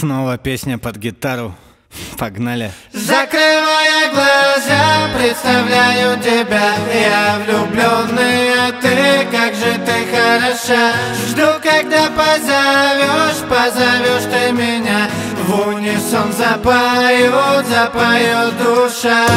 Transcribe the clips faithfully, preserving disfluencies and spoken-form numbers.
Снова песня под гитару. Погнали. Закрывая глаза, представляю тебя. Я влюбленный, а ты, как же ты хороша. Жду, когда позовешь, позовешь ты меня. В унисон запоют, запоет душа.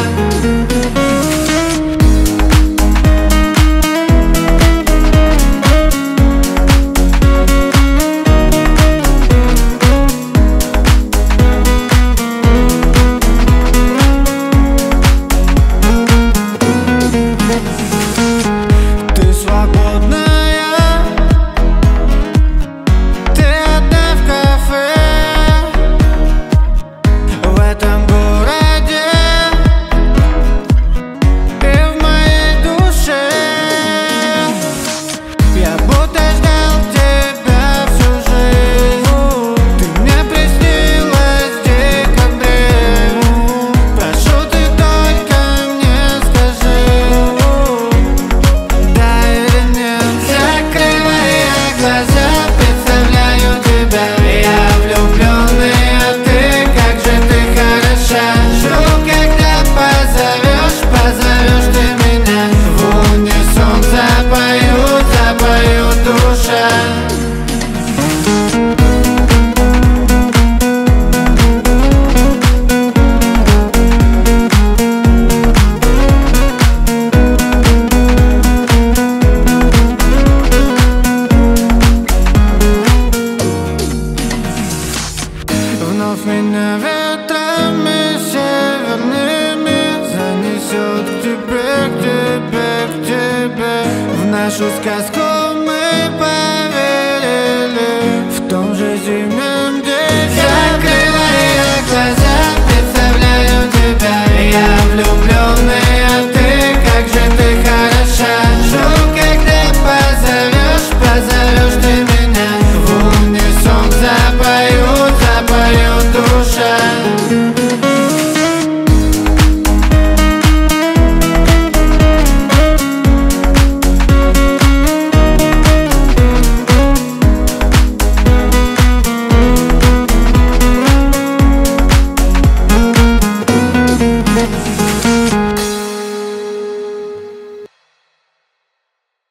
Вновь меня ветрами северными занесет к тебе, к тебе, к тебе, в нашу сказку.